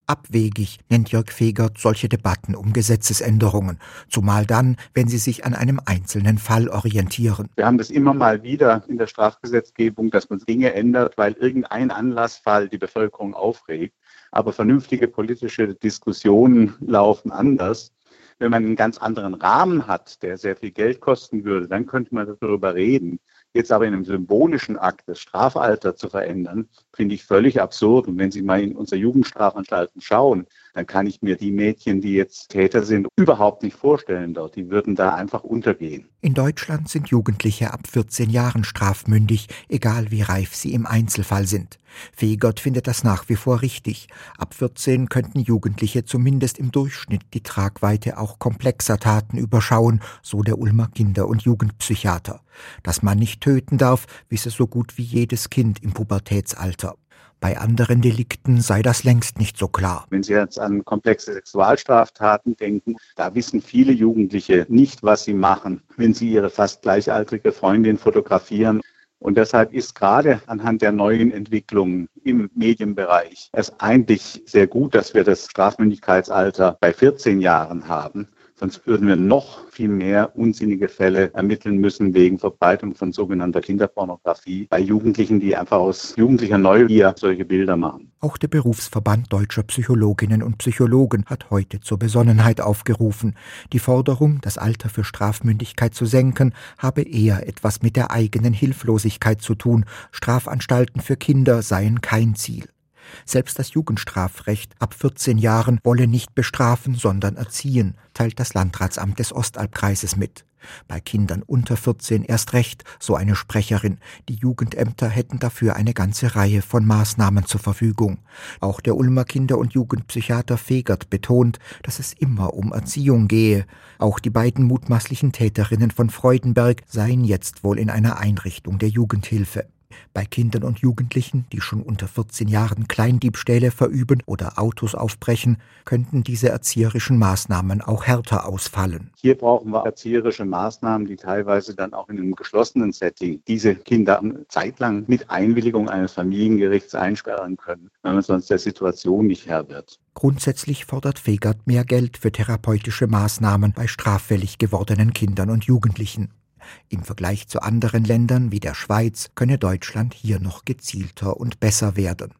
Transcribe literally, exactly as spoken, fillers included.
Abwegig nennt Jörg Fegert solche Debatten um Gesetzesänderungen, zumal dann, wenn sie sich an einem einzelnen Fall orientieren. Wir haben das immer mal wieder in der Strafgesetzgebung, dass man Dinge ändert, weil irgendein Anlassfall die Bevölkerung aufregt. Aber vernünftige politische Diskussionen laufen anders. Wenn man einen ganz anderen Rahmen hat, der sehr viel Geld kosten würde, dann könnte man darüber reden. Jetzt aber in einem symbolischen Akt das Strafalter zu verändern, finde ich völlig absurd. Und wenn Sie mal in unsere Jugendstrafanstalten schauen, dann kann ich mir die Mädchen, die jetzt Täter sind, überhaupt nicht vorstellen dort. Die würden da einfach untergehen. In Deutschland sind Jugendliche ab vierzehn Jahren strafmündig, egal wie reif sie im Einzelfall sind. Fegert findet das nach wie vor richtig. Ab vierzehn könnten Jugendliche zumindest im Durchschnitt die Tragweite auch komplexer Taten überschauen, so der Ulmer Kinder- und Jugendpsychiater. Dass man nicht töten darf, wisse so gut wie jedes Kind im Pubertätsalter. Bei anderen Delikten sei das längst nicht so klar. Wenn Sie jetzt an komplexe Sexualstraftaten denken, da wissen viele Jugendliche nicht, was sie machen, wenn sie ihre fast gleichaltrige Freundin fotografieren. Und deshalb ist gerade anhand der neuen Entwicklungen im Medienbereich es eigentlich sehr gut, dass wir das Strafmündigkeitsalter bei vierzehn Jahren haben. Sonst würden wir noch viel mehr unsinnige Fälle ermitteln müssen wegen Verbreitung von sogenannter Kinderpornografie bei Jugendlichen, die einfach aus jugendlicher Neugier solche Bilder machen. Auch der Berufsverband Deutscher Psychologinnen und Psychologen hat heute zur Besonnenheit aufgerufen. Die Forderung, das Alter für Strafmündigkeit zu senken, habe eher etwas mit der eigenen Hilflosigkeit zu tun. Strafanstalten für Kinder seien kein Ziel. Selbst das Jugendstrafrecht ab vierzehn Jahren wolle nicht bestrafen, sondern erziehen, teilt das Landratsamt des Ostalbkreises mit. Bei Kindern unter vierzehn erst recht, so eine Sprecherin. Die Jugendämter hätten dafür eine ganze Reihe von Maßnahmen zur Verfügung. Auch der Ulmer Kinder- und Jugendpsychiater Fegert betont, dass es immer um Erziehung gehe. Auch die beiden mutmaßlichen Täterinnen von Freudenberg seien jetzt wohl in einer Einrichtung der Jugendhilfe. Bei Kindern und Jugendlichen, die schon unter vierzehn Jahren Kleindiebstähle verüben oder Autos aufbrechen, könnten diese erzieherischen Maßnahmen auch härter ausfallen. Hier brauchen wir erzieherische Maßnahmen, die teilweise dann auch in einem geschlossenen Setting diese Kinder zeitlang mit Einwilligung eines Familiengerichts einsperren können, wenn man sonst der Situation nicht Herr wird. Grundsätzlich fordert Fegert mehr Geld für therapeutische Maßnahmen bei straffällig gewordenen Kindern und Jugendlichen. Im Vergleich zu anderen Ländern wie der Schweiz könne Deutschland hier noch gezielter und besser werden.